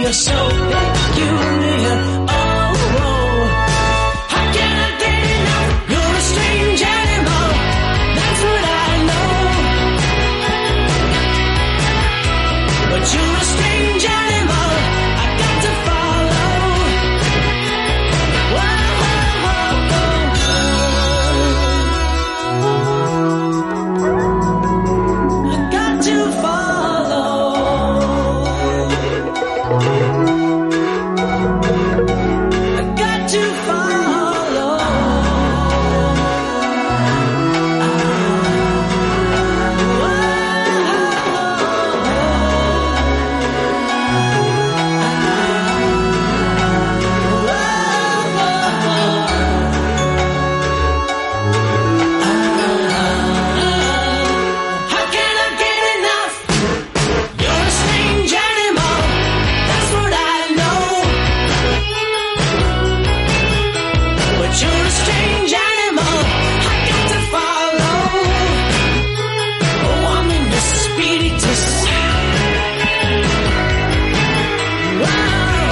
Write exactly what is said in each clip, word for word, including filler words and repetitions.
you're so peculiar. Oh, oh. How can I get enough? You're a strange animal. That's what I know. But you're a strange animal. I got to follow. Whoa, whoa, whoa, whoa. I got to follow. I got to follow. How can I get enough? You're a strange animal. That's what I know. But you're a strange animal. I got to follow. Oh, I'm in the spiritus. Wow.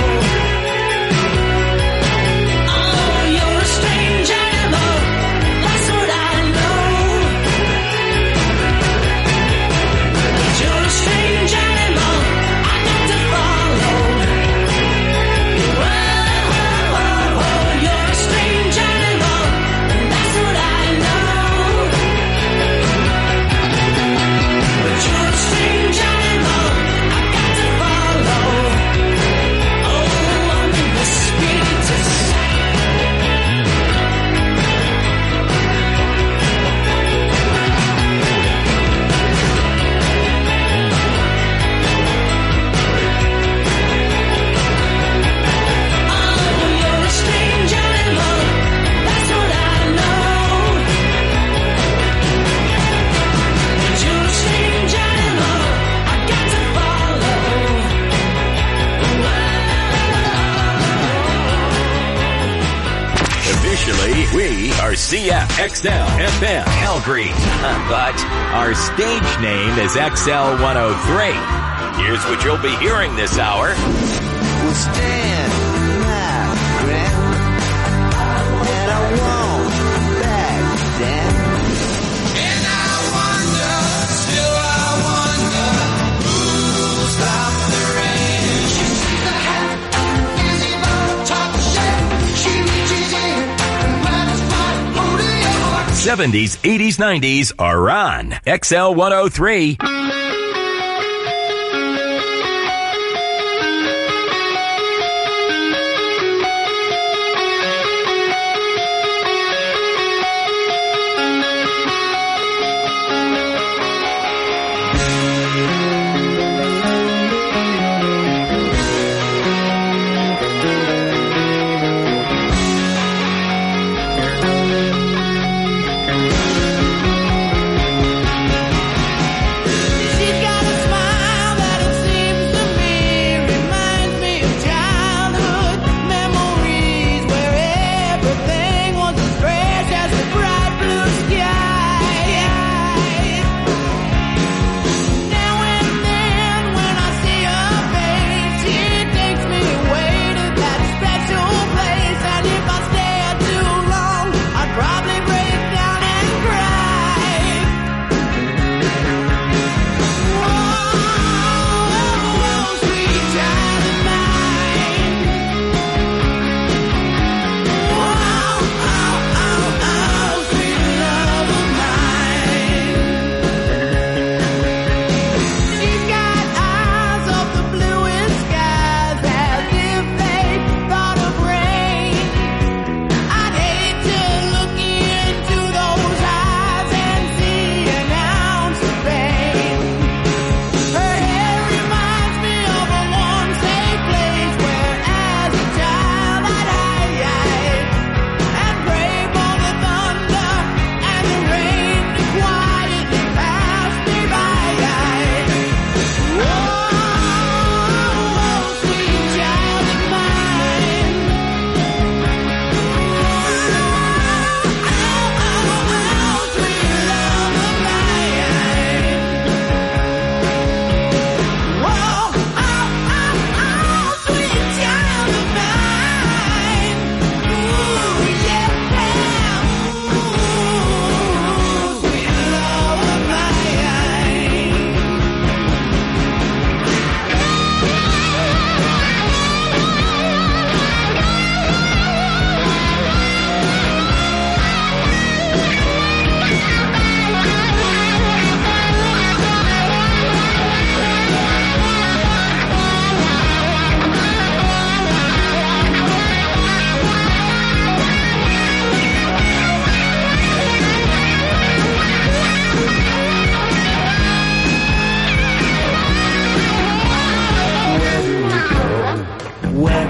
Oh, you're a strange animal. That's what I know. But you're a strange animal. I got to follow. Whoa, whoa, whoa, whoa. You're a strange animal. And that's what I know. But you're a strange animal. I got to follow. Oh, I'm in the spiritus. Oh, you're a strange animal. That's what I know. But you're a strange animal. I got to follow. Officially, we are C F X L F M Calgary, but our stage name is X L one oh three. Here's what you'll be hearing this hour. Well, stand my ground, and I won't back down. And I wonder, still I wonder, who'll stop the rain? She sees the hat, busy about top shape. She reaches in and grabs my podium. seventies, eighties, nineties are on X L one oh three.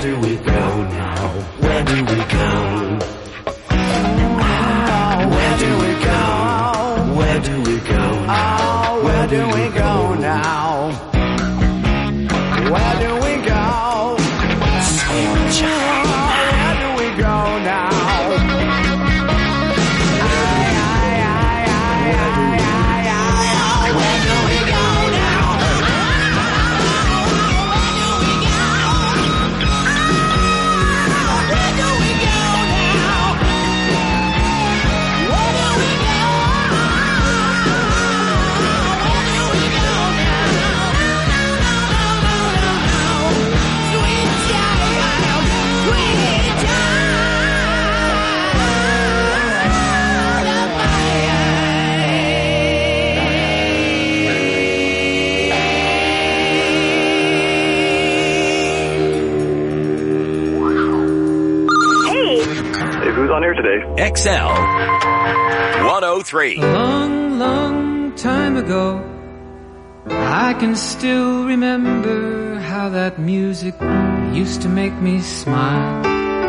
do we go now? Where do we go? Where do we go? Where do we go now? Where do we go now? Where do we go? Sweet child, where do we go now? On air today. X L one oh three. A long, long time ago, I can still remember how that music used to make me smile.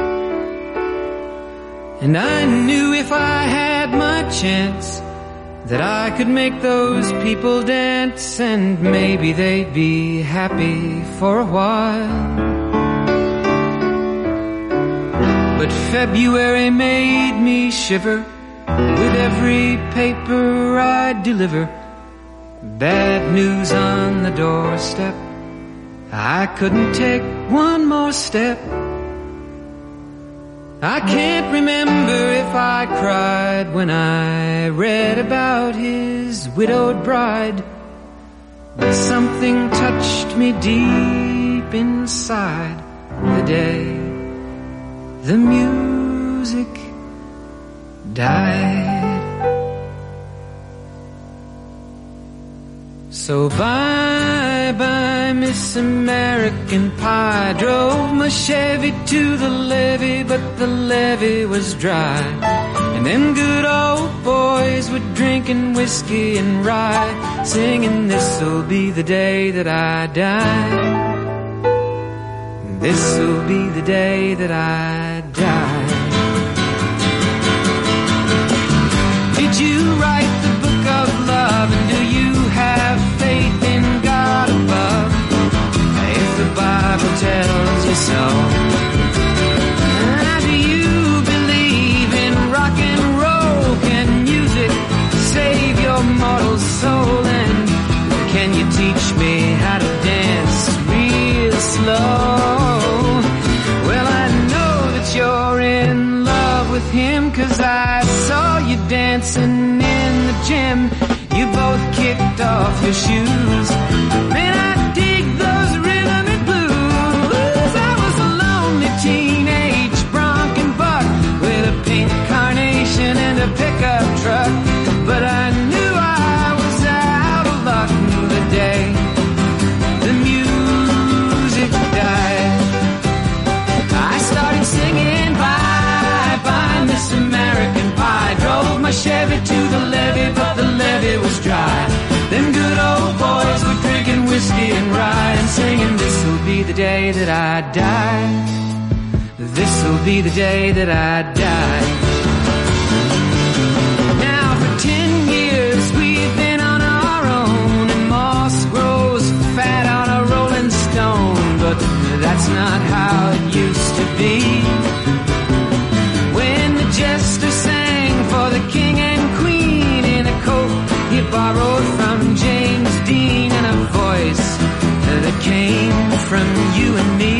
And I knew if I had my chance that I could make those people dance, and maybe they'd be happy for a while. But February made me shiver with every paper I deliver. Bad news on the doorstep, I couldn't take one more step. I can't remember if I cried when I read about his widowed bride, but something touched me deep inside the day the music died. So bye bye Miss American Pie. Drove my Chevy to the levee, but the levee was dry. And them good old boys were drinking whiskey and rye, singing this'll be the day that I die. This'll be the day that I die. Did you write the book of love, and do you have faith in God above? If the Bible tells you so. And do you believe in rock and roll? Can music save your mortal soul? And can you teach me how to dance real slow? You're in love with him, 'cause I saw you dancing in the gym. You both kicked off your shoes. Man, I dig those rhythm and blues. I was a lonely teenage bronc and buck with a pink carnation and a pickup truck, but I knew I was out of luck the day the music died. I started singing bye bye Miss American Pie. Drove my Chevy to the levee, but the levee was dry. Them good old boys were drinking whiskey and rye, and singing this'll be the day that I die. This'll be the day that I die. Now for ten years we've been on our own, and moss grows fat on a rolling stone, but that's not how it used to be. When the jester sang for the king and queen in a coat he borrowed from James Dean, and a voice that came from you and me.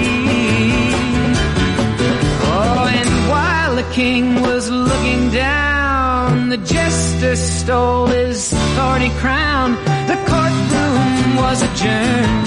Oh, and while the king was looking down, the jester stole his thorny crown. The courtroom was adjourned.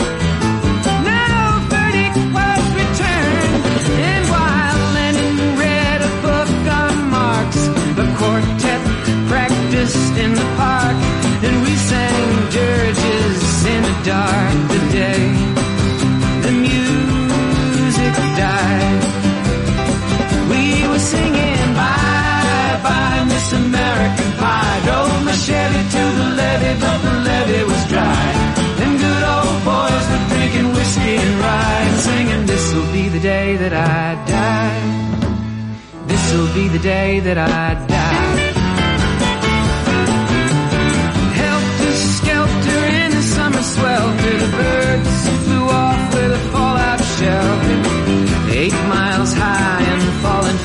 And while Lennon read a book on Marx, the quartet practiced in the park, and we sang dirges in the dark the day the music died. We were singing bye bye Miss American Pie. Drove my Chevy to the levee, but the levee was dry. Them good old boys were be the day that I die. Helter-skelter in the summer swelter, the birds flew off with a fallout shelter, eight miles high and falling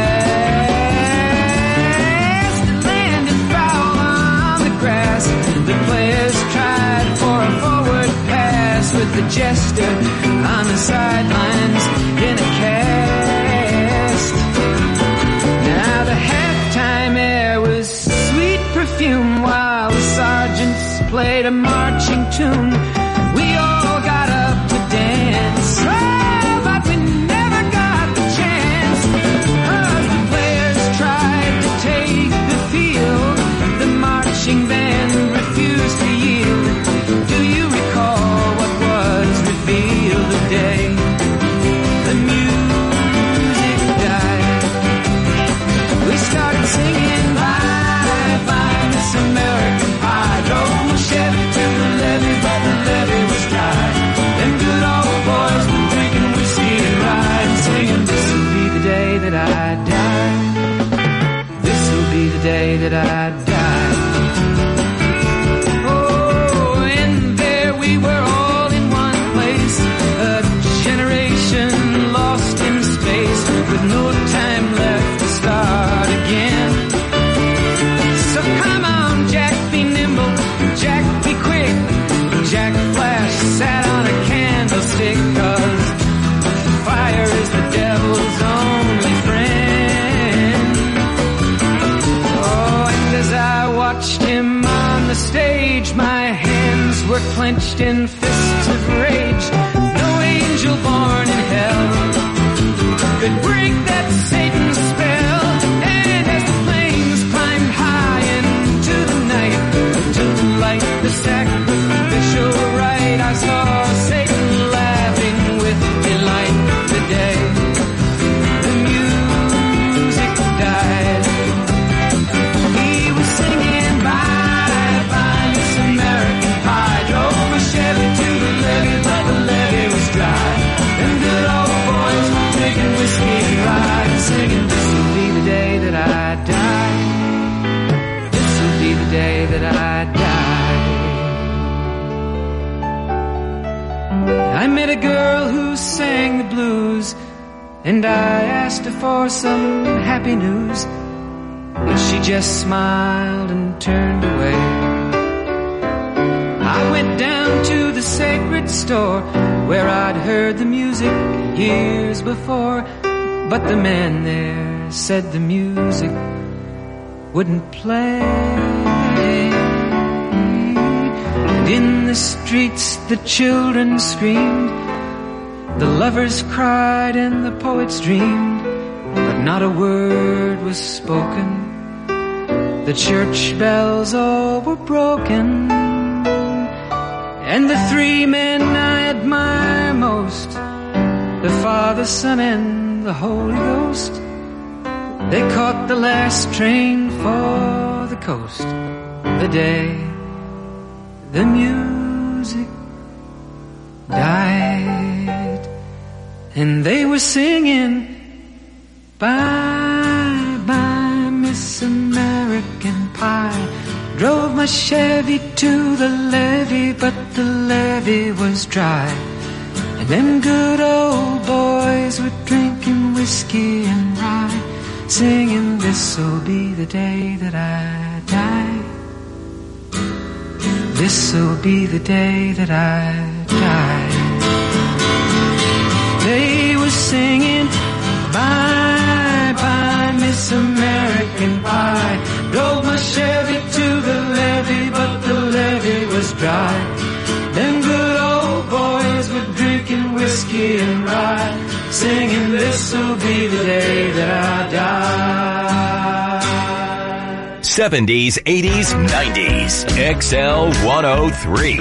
fast. It landed foul on the grass. The players tried for a forward pass with the jester on the sidelines in a cast. Now the halftime air was sweet perfume while the sergeants played a marching tune. We all got up to dance, oh, but we never got the chance. Cause the players tried to take the field, the marching band refused to yield. Do you recall what was revealed today? The music died. We started singing bye bye Miss American Pie. Drove my Chevy to the levee, but the levee was dry. Them good old boys were drinking whiskey and rye and singing, this'll be the day that I die. This'll be the day that I die. Oh, and there we were all in one place, a generation lost in space with no time left to start again. So come on, Jack, be nimble, Jack, be quick. Jack Flash sat on a candlestick, cause fire is the devil's only friend. Oh, and as I watched him on the stage, my hands were clenched in fists of rage. No angel born in hell could break that Satan's spell. And as the flames climbed high into the night to light the sacrificial rite, I saw Satan laughing with delight the day the music died. He was singing bye bye Miss American Pie. Drove my Chevy to the levee, but the levee was dry. Them good old boys were drinking whiskey and rye and singing, this'll be the day that I die. This'll be the day that I die. I met a girl who sang the blues, and I asked her for some happy news, but she just smiled and turned away. I went down to the sacred store where I'd heard the music years before, but the man there said the music wouldn't play. And in the streets the children screamed, the lovers cried and the poets dreamed, but not a word was spoken. The church bells all were broken, and the three men I admire most, the Father, Son, and the Holy Ghost, they caught the last train for the coast the day the music died. And they were singing bye bye Miss American Pie. Drove my Chevy to the levee, but the levee was dry. And them good old boys were drinking whiskey and rye, singing, this'll be the day that I die. This'll be the day that I die. They were singing bye bye Miss American Pie. Drove my Chevy to the levee, but the levee was dry. Them good old boys were drinking whiskey and rye, singing, this'll be the day that I die. seventies, eighties, nineties. X L one oh three.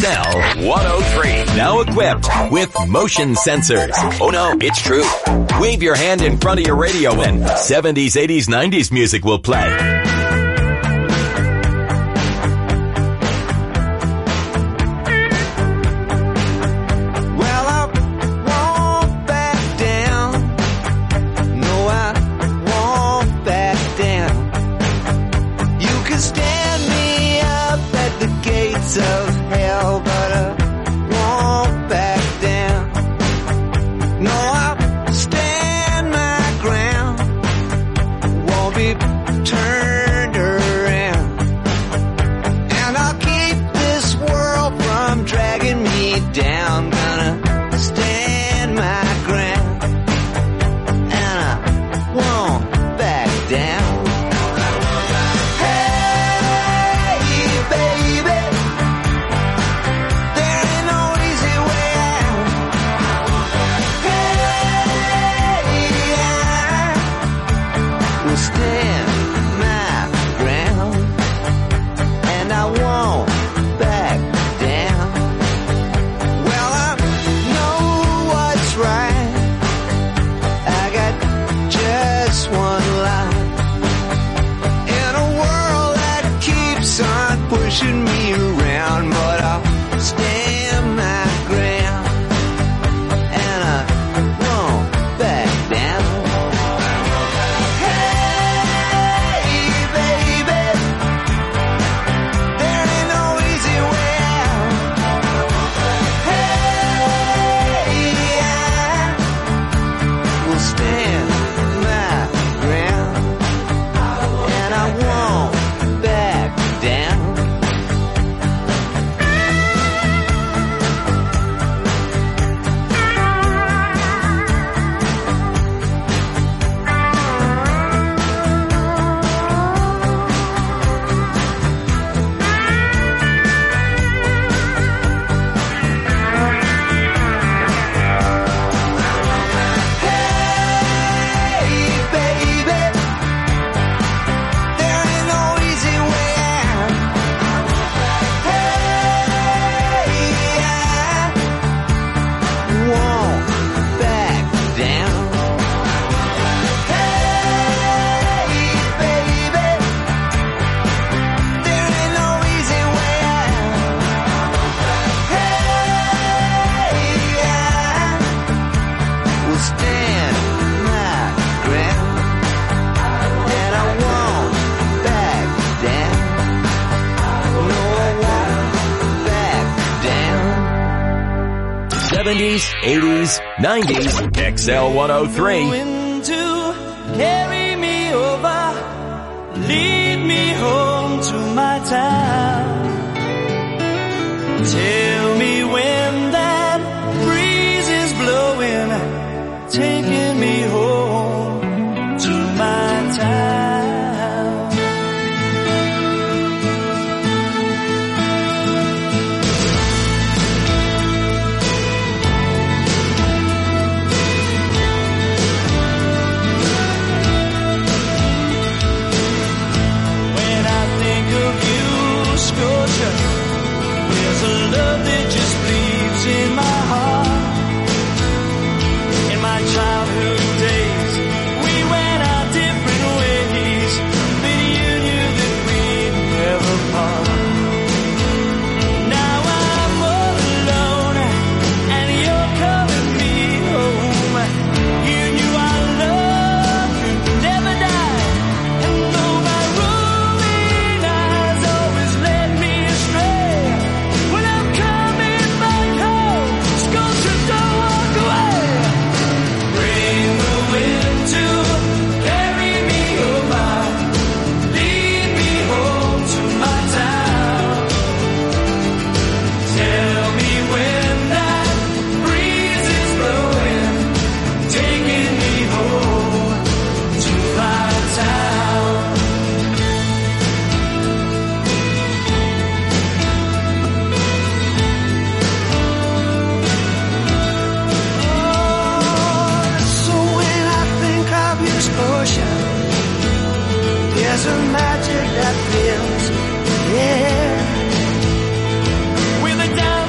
X L one oh three. Now equipped with motion sensors. Oh no, it's true. Wave your hand in front of your radio and seventies, eighties, nineties music will play. seventies, eighties, nineties, X L one oh three. Wind to carry me over, lead me home to my town. Tell me when that breeze is blowing, taking me home to my town. There's a love that just bleeds in my heart. In my childhood days, we went our different ways, but you knew that we'd never part. Now I'm all alone, and you're calling me home. You knew our love could never die, and though my rolling eyes always led me astray, when I'm coming back home, sculpture, don't walk away. Bring the wind to carry me over, lead me home to my town. Tell me when that breeze is blowing, taking me home to my town. So when I think of this ocean, there's a magic that fills the air. With a diamond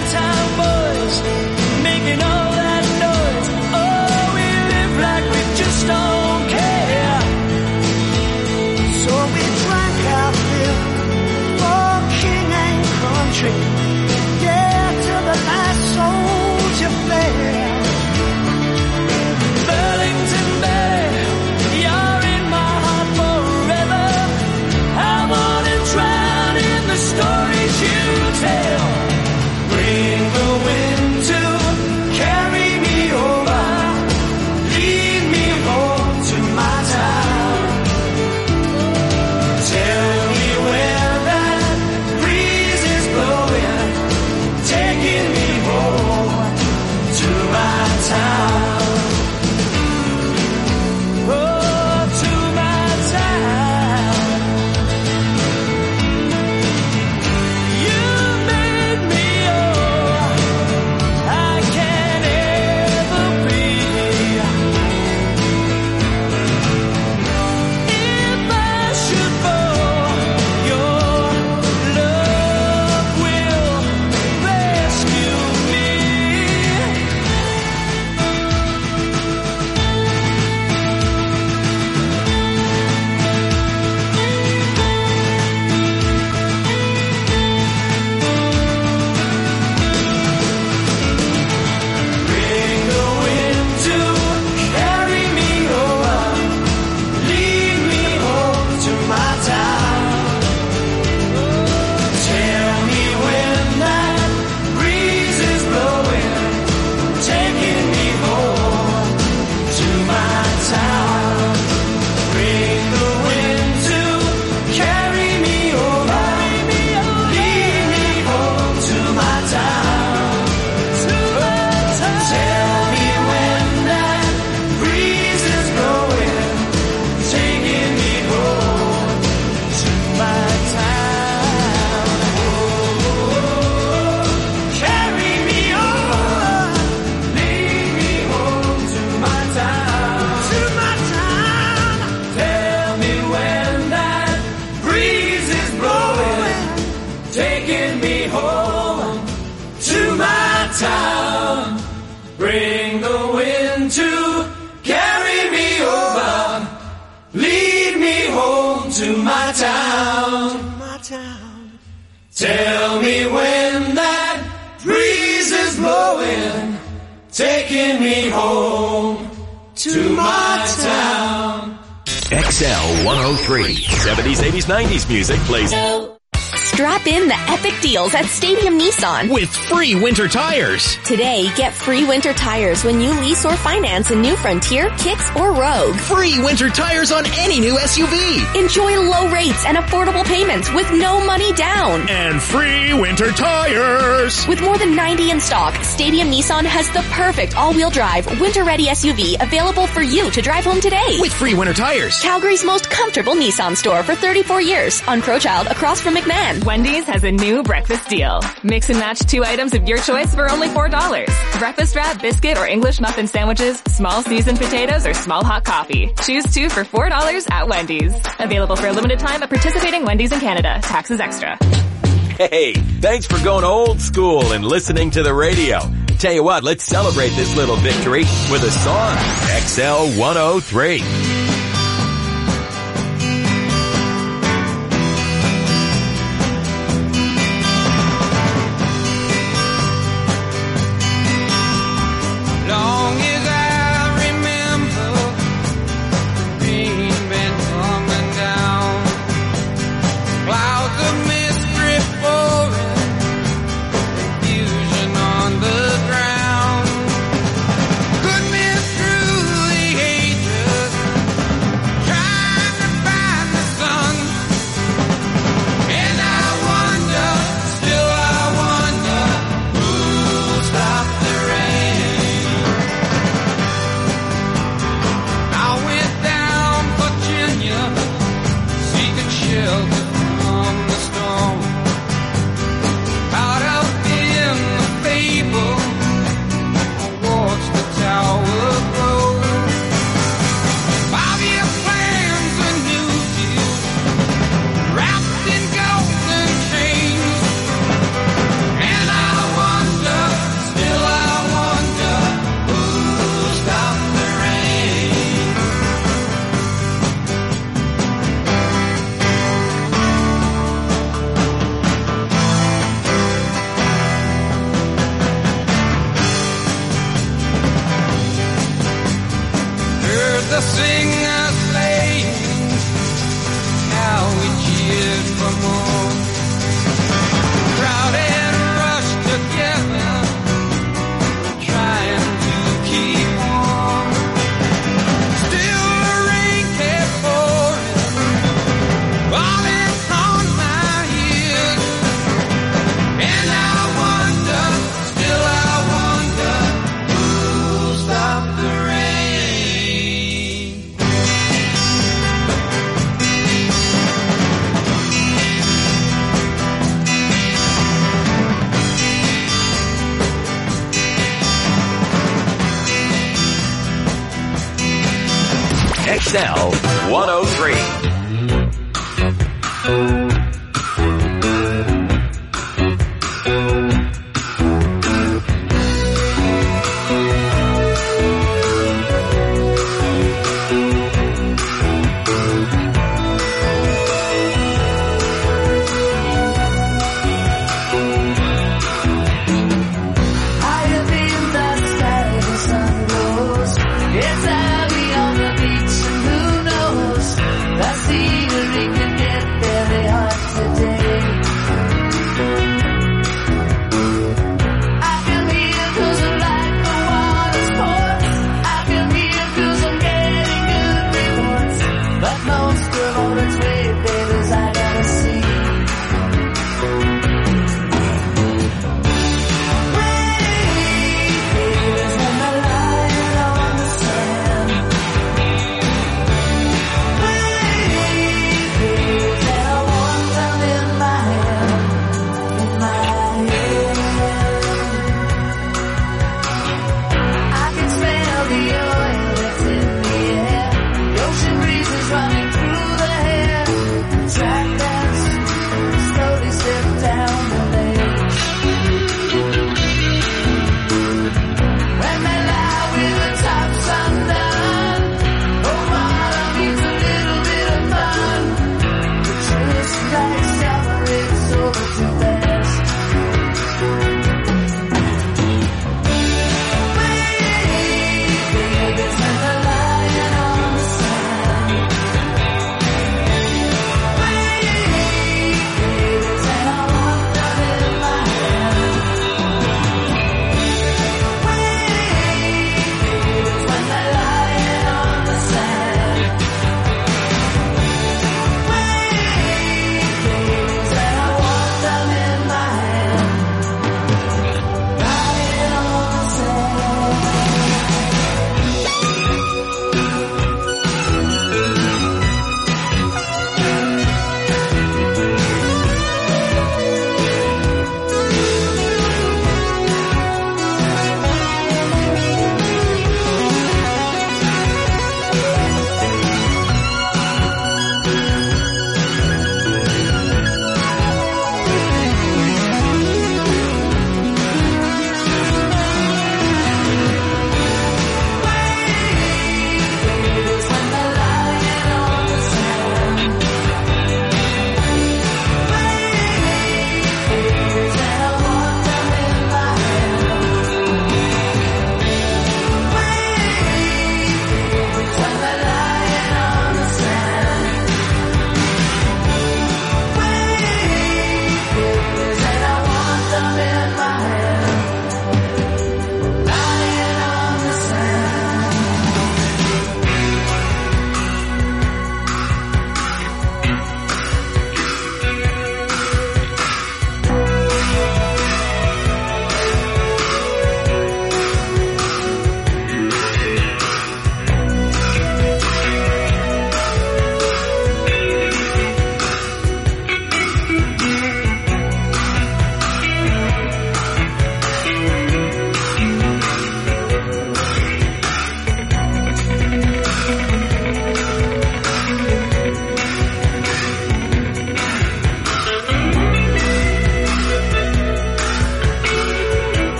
town. Bring the wind to carry me over. Lead me home to my town. My town. Tell me when that breeze is blowing, taking me home to my town. X L one oh three. seventies, eighties, nineties music plays. Strap in the epic deals at Stadium Nissan. With free winter tires. Today, get free winter tires when you lease or finance a new Frontier, Kicks, or Rogue. Free winter tires on any new S U V. Enjoy low rates and affordable payments with no money down. And free winter tires. With more than ninety in stock, Stadium Nissan has the perfect all-wheel drive, winter-ready S U V available for you to drive home today. With free winter tires. Calgary's most comfortable Nissan store for thirty-four years on Crowchild across from McMahon. Wendy's has a new breakfast deal. Mix and match two items of your choice for only four dollars. Breakfast wrap, biscuit, or English muffin sandwiches, small seasoned potatoes, or small hot coffee. Choose two for four dollars at Wendy's. Available for a limited time at participating Wendy's in Canada. Taxes extra. Hey, thanks for going old school and listening to the radio. Tell you what, let's celebrate this little victory with a song. X L one oh three. Long as I remember, the rain been coming down, clouds of mist drip pouring, confusion on the ground. Goodness through the ages, trying to find the sun. And I wonder, still I wonder, who'll stop the rain? I went down Virginia, seeking shelter from the storm. Caught up in the fable, I watched the tower grow. Five-year plans, a new deal, wrapped in golden chains. And I wonder, still I wonder, who'll stop the rain? Heard the singers playing, how we cheered for more. Crowd had rushed together, trying to keep warm. Still the rain kept pouring, falling on my ears. And I wonder, still I wonder, who'll stop the rain? X L one oh three. Higher than the sky, the sun goes. It's early on the beach, and who knows? That's the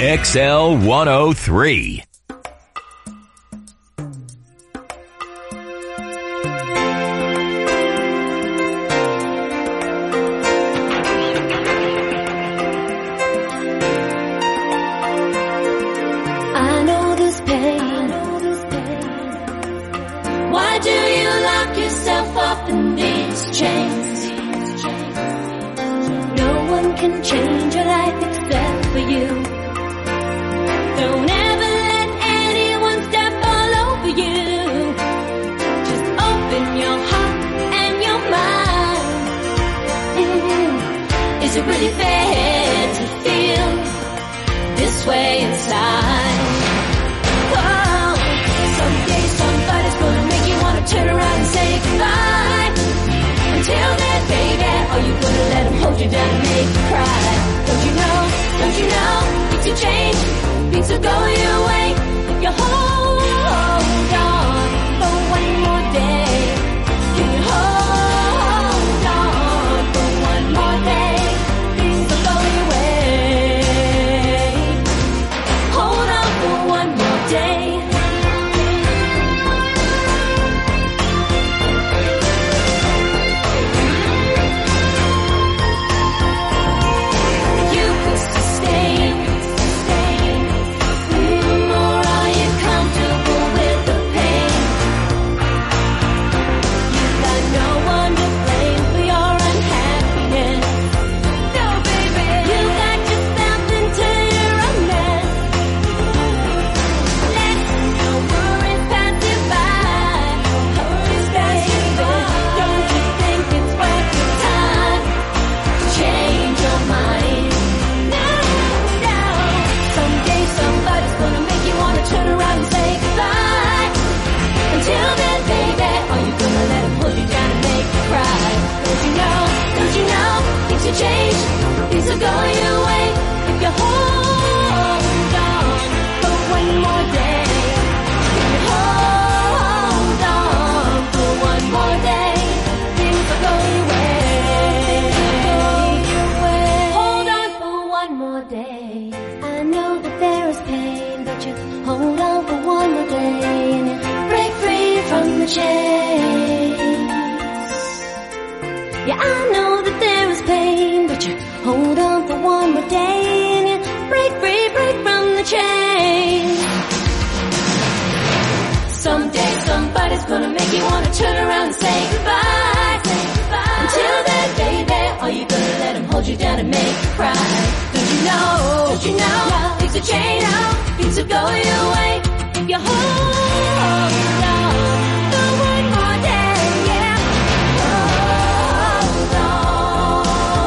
X L one oh three. I know this pain. Why do you lock yourself up in these chains? No one can change your life except for you. Don't ever let anyone step all over you. Just open your heart and your mind. Mm-hmm. Is it really fair to feel this way inside? Oh, someday somebody's gonna make you wanna turn around and say goodbye. Until then, baby, are you gonna let him hold you down and make you cry? Don't you know, don't you know, things will change, things will go your way. If you hold on for one more day, can you hold on for one more day? Things will go your way. Hold on for one more day. You could sustain, sustain, mm, or are you comfortable with the pain? You got no one to blame for your unhappiness. No, baby, you got yourself into your own mess. Let no worries pass you by. Worries pass you by. Don't you think it's worth your time to change your mind? No, no. Someday somebody's gonna make you wanna turn around and say goodbye. Until then, baby, are you gonna let him hold you down and make you cry? Don't you know, don't you know, things will change, things will go your way. If you hold on for one more day, if you hold on for one more day, things will go your way. Hold on for one more day. I know that there is pain, but you hold on for one more day and you break free from the chains. Yeah, I know that there is pain, but you hold on for one more day and you break free, break from the chains. Someday somebody's gonna make you wanna turn around and say goodbye. Say goodbye. Until then, baby, are you gonna let him hold you down and make you cry? Don't you know, don't you know, things will change, things will go your way. If you hold on for one more day, yeah. Hold on.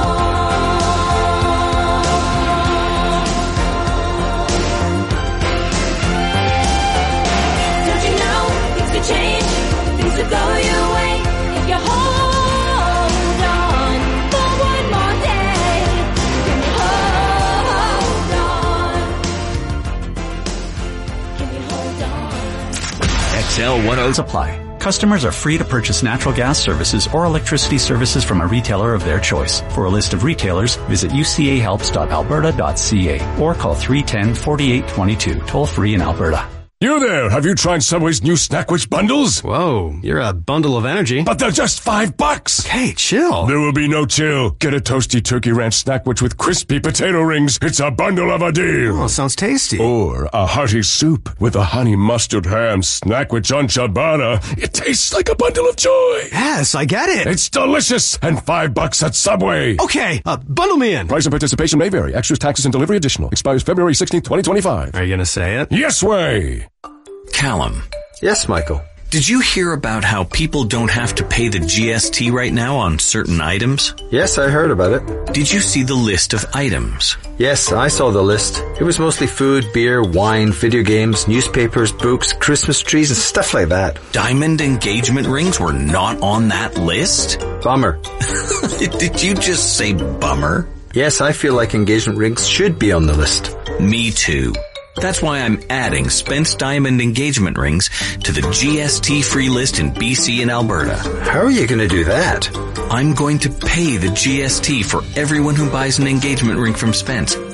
Don't you know, things will change, things will go your way. If you hold on for one more day, can you hold on? Can you hold on? X L one oh three. Apply. Customers are free to purchase natural gas services or electricity services from a retailer of their choice. For a list of retailers, visit u c a helps dot alberta dot c a or call three one zero, four eight two two, toll free in Alberta. You there, have you tried Subway's new Snackwich bundles? Whoa, you're a bundle of energy. But they're just five bucks. Hey, chill. There will be no chill. Get a toasty turkey ranch Snackwich with crispy potato rings. It's a bundle of a deal. Oh, sounds tasty. Or a hearty soup with a honey mustard ham Snackwich on ciabatta. It tastes like a bundle of joy. Yes, I get it. It's delicious and five bucks at Subway. Okay, uh, bundle me in. Price and participation may vary. Extras, taxes, and delivery additional. Expires February sixteenth, twenty twenty-five. Are you gonna say it? Yes way. Callum. Yes, Michael. Did you hear about how people don't have to pay the G S T right now on certain items? Yes, I heard about it. Did you see the list of items? Yes, I saw the list. It was mostly food, beer, wine, video games, newspapers, books, Christmas trees, and stuff like that. Diamond engagement rings were not on that list? Bummer. Did you just say bummer? Yes, I feel like engagement rings should be on the list. Me too. That's why I'm adding Spence Diamond engagement rings to the G S T-free list in B C and Alberta. How are you going to do that? I'm going to pay the G S T for everyone who buys an engagement ring from Spence.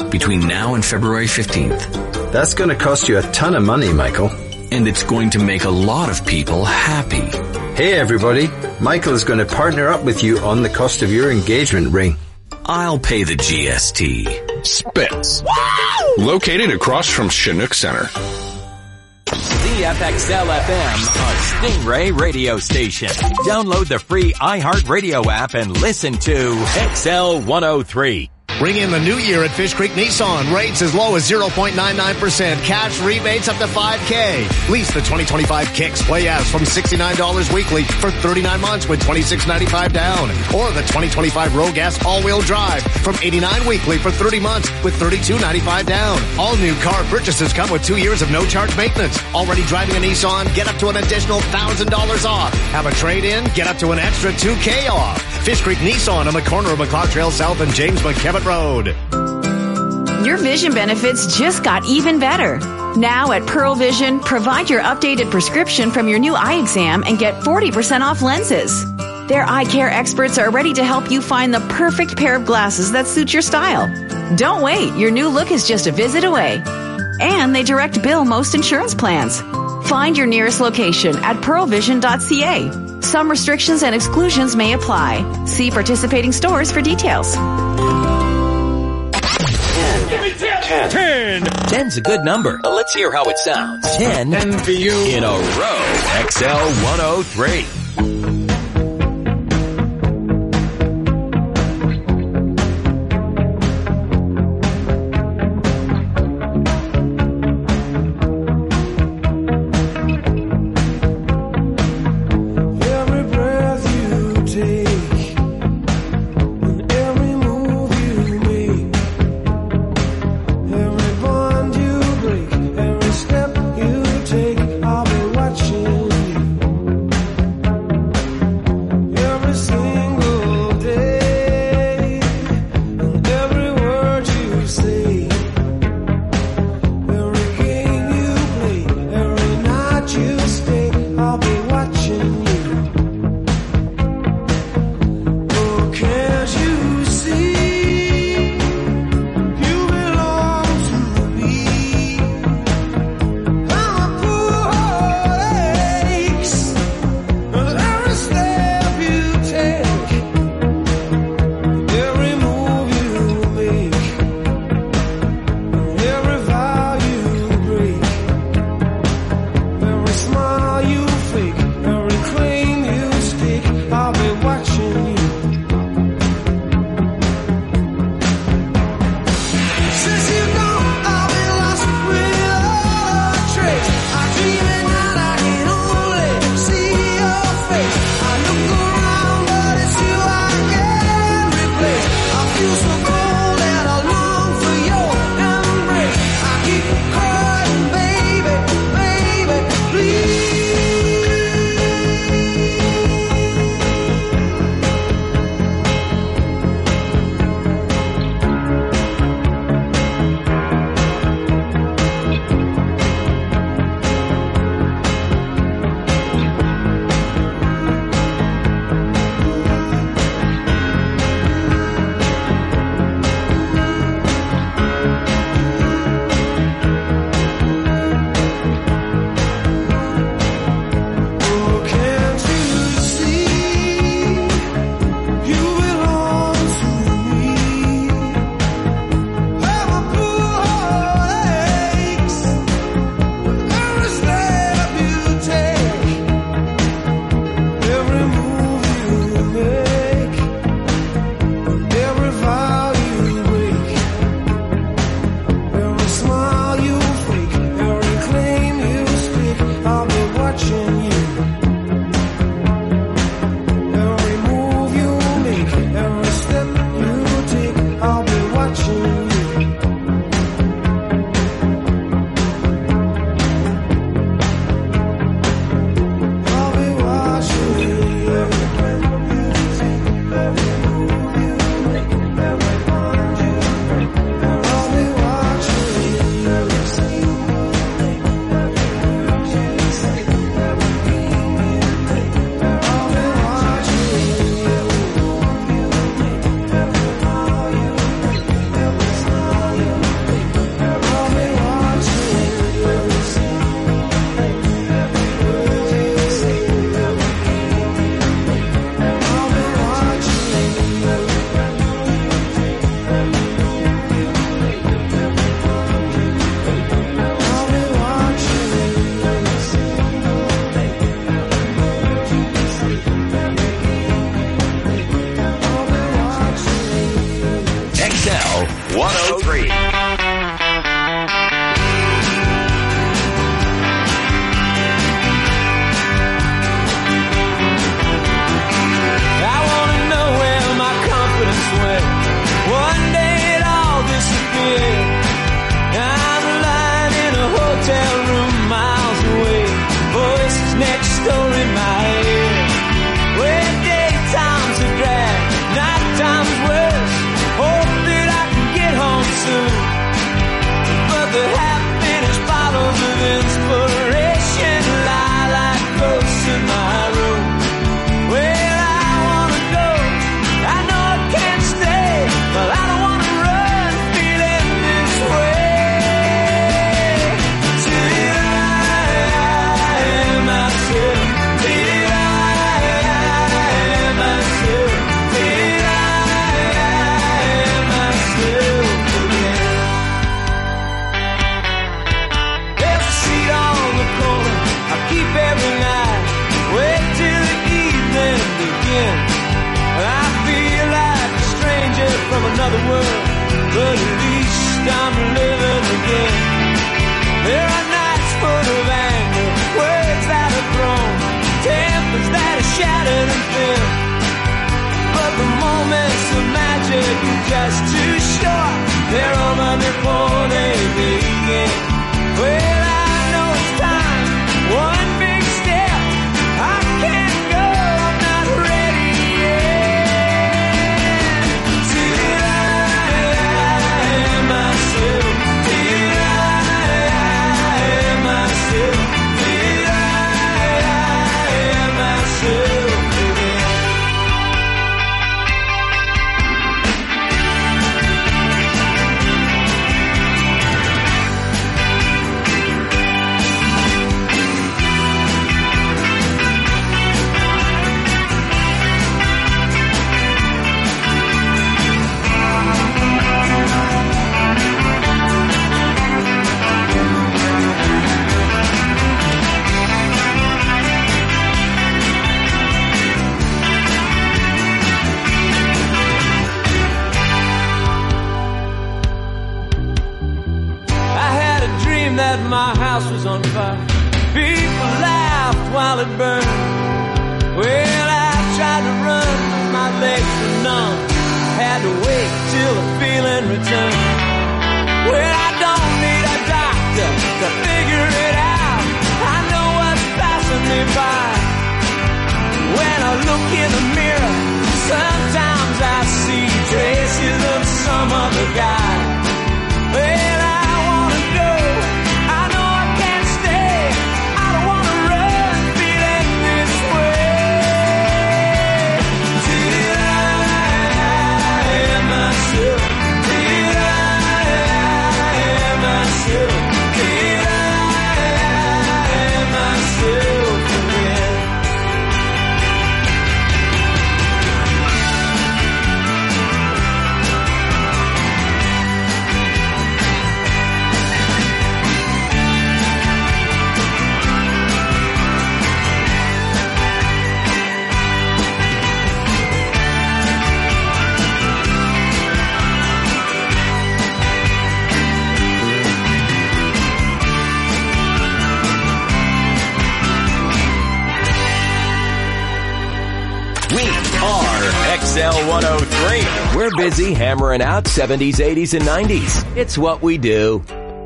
between now and February fifteenth. That's going to cost you a ton of money, Michael. And it's going to make a lot of people happy. Hey everybody, Michael is going to partner up with you on the cost of your engagement ring. I'll pay the G S T. Spitz. Located across from Chinook Center. C F X L F M, a Stingray radio station. Download the free iHeartRadio app and listen to X L one oh three. Bring in the new year at Fish Creek Nissan. Rates as low as zero point nine nine percent. Cash rebates up to five K. Lease the twenty twenty-five Kicks Play as from sixty-nine dollars weekly for thirty-nine months with twenty-six ninety-five down. Or the twenty twenty-five Rogas All-Wheel Drive from eighty-nine weekly for thirty months with thirty-two ninety-five down. All new car purchases come with two years of no charge maintenance. Already driving a Nissan? Get up to an additional one thousand dollars off. Have a trade-in? Get up to an extra two K off. Fish Creek Nissan on the corner of McLeod Trail South and James McKevitt Road. Your vision benefits just got even better. Now at Pearl Vision, provide your updated prescription from your new eye exam and get forty percent off lenses. Their eye care experts are ready to help you find the perfect pair of glasses that suit your style. Don't wait. Your new look is just a visit away. And they direct bill most insurance plans. Find your nearest location at pearl vision dot c a. Some restrictions and exclusions may apply. See participating stores for details. Ten. Ten. Ten's a good number. Let's hear how it sounds. Ten. Ten for you. In a row. X L one oh three. Step you take, I'll be watching you. another world, but at least I'm living again. There are nights full of anger, words that are thrown, tempers that are shattered and thin. But the moments of magic are just too short. They're over before they begin. Well, I know it's time, one big step. I can't go, I'm not ready yet. Till I am myself, till I am myself, till I am myself again. That my house was on fire. People laughed while it burned. Well, I tried to run, my legs were numb. Had to wait till the feeling returned. Well, I don't need a doctor to figure it out. I know what's passing me by. When I look in the mirror, sometimes I see traces of some other guy. Well, I wanna go. X L one oh three. We're busy hammering out seventies, eighties, and nineties. It's what we do.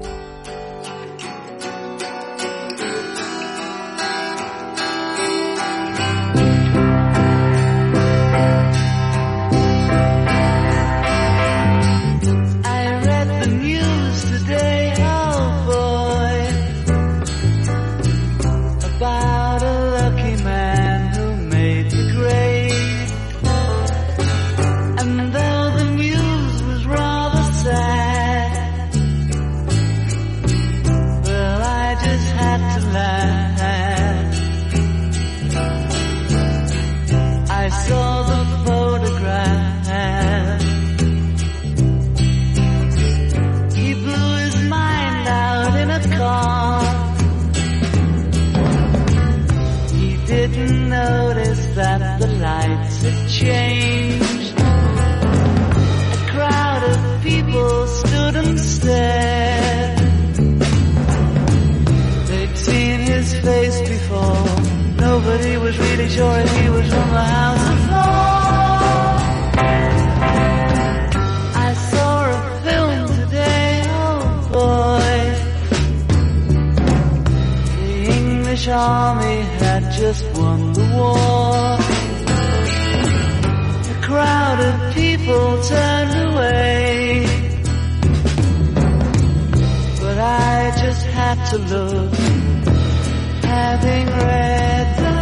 I read the news today, oh boy, about a lucky man who made the grade. And though the news was rather sad, well, I just had to laugh. I saw the photograph. He blew his mind out in a car. He didn't notice that the lights had changed. A crowd of people stood and stared. They'd seen his face before. Nobody was really sure if he was from the House of Lords. I saw a film today, oh boy. The English army had just won the war. A crowd of people turned away, but I just had to look, having read the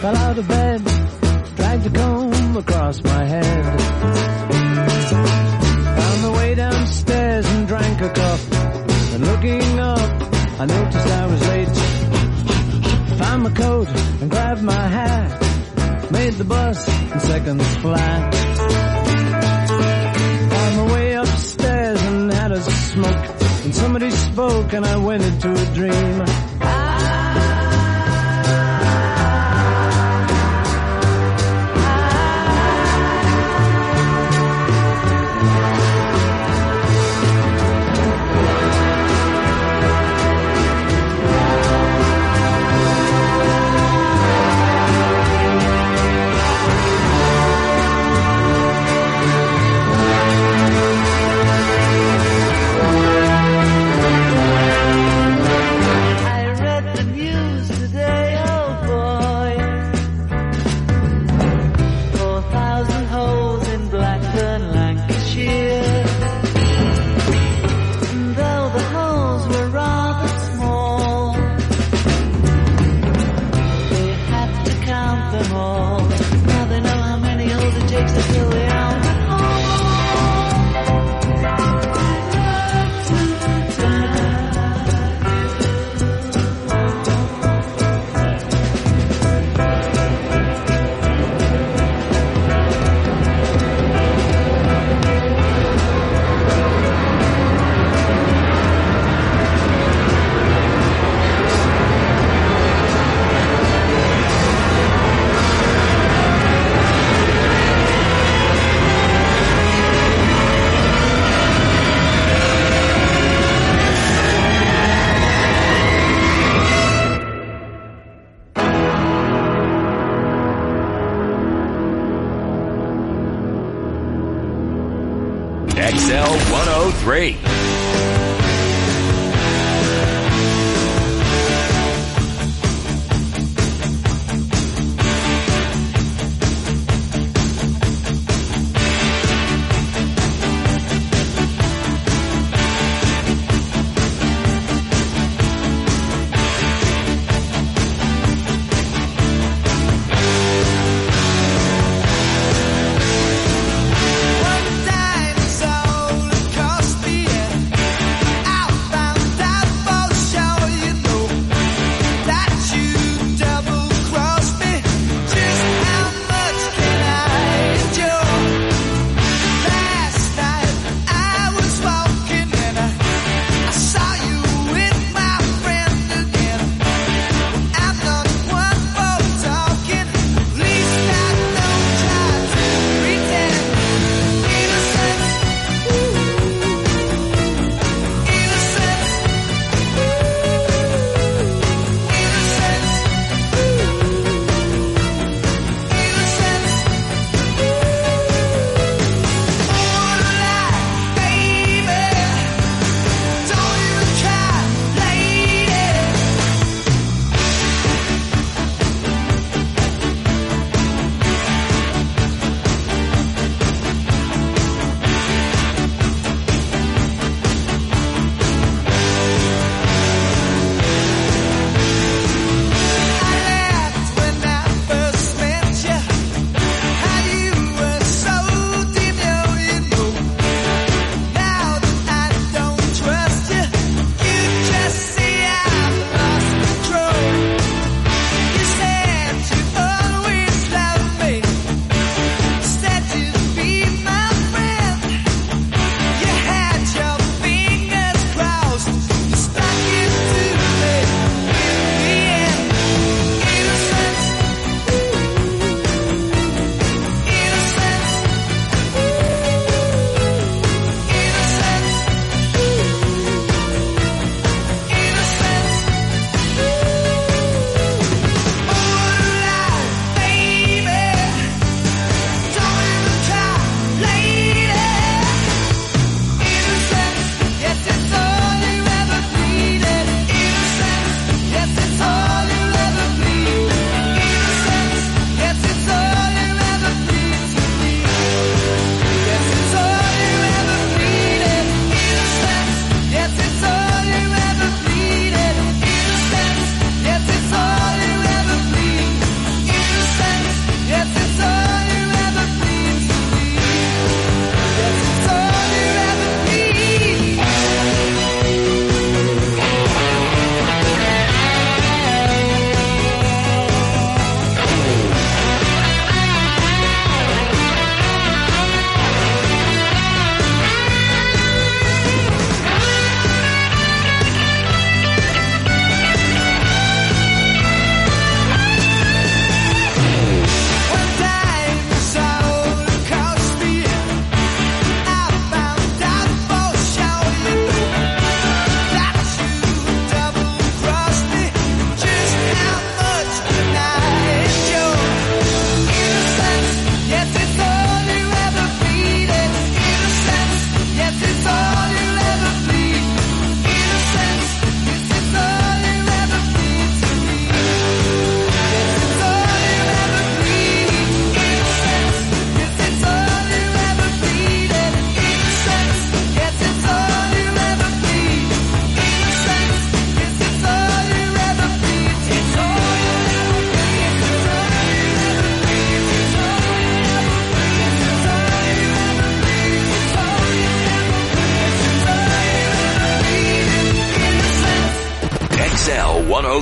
fell out of bed, dragged a comb across my head. Found my way downstairs and drank a cup. And looking up, I noticed I was late. Found my coat and grabbed my hat. Made the bus in seconds flat. Found my way upstairs and had a smoke. And somebody spoke and I went into a dream. X L one oh three. One dinosaur across the air.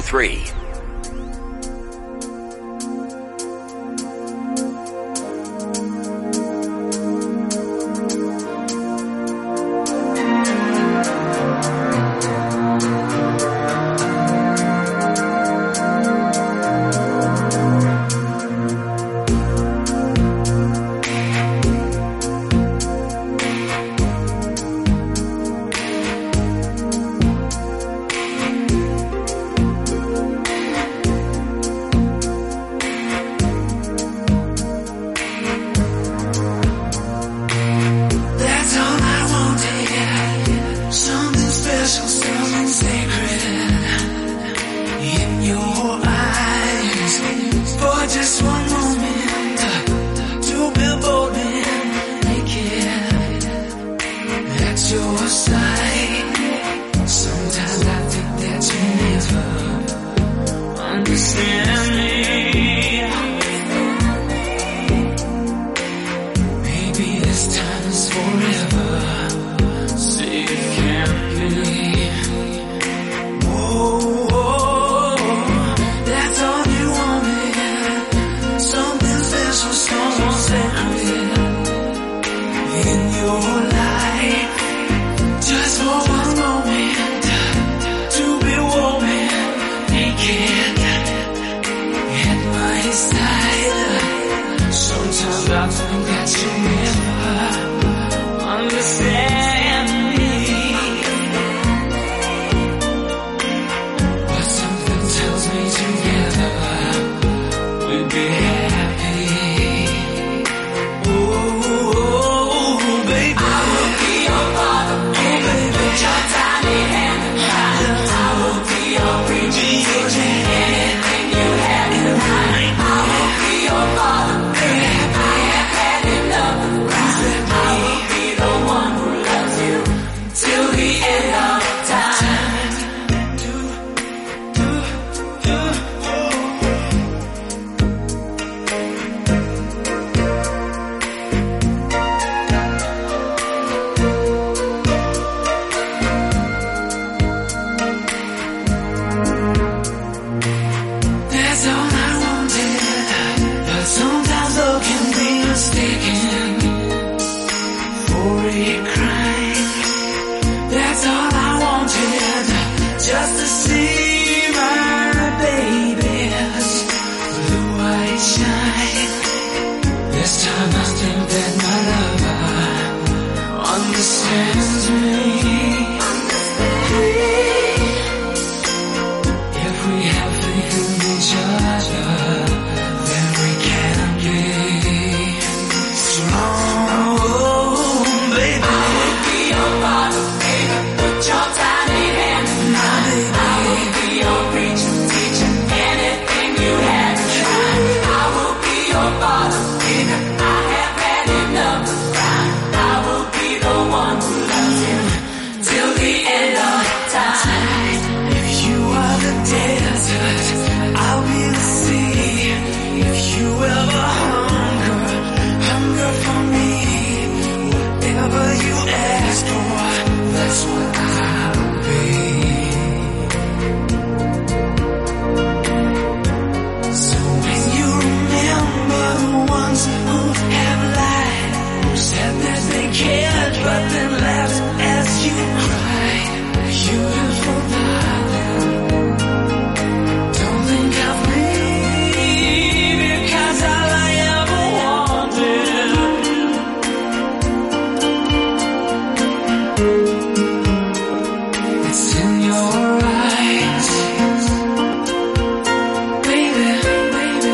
three.